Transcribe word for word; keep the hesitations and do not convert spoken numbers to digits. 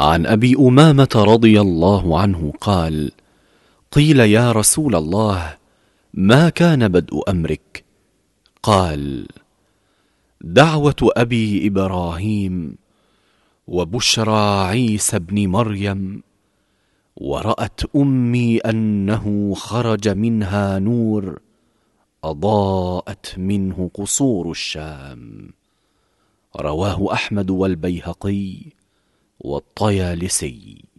عن أبي أمامة رضي الله عنه قال: قيل يا رسول الله، ما كان بدء أمرك؟ قال: دعوة أبي إبراهيم، وبشرى عيسى ابن مريم، ورأت أمي أنه خرج منها نور أضاءت منه قصور الشام. رواه أحمد والبيهقي والطيالسي.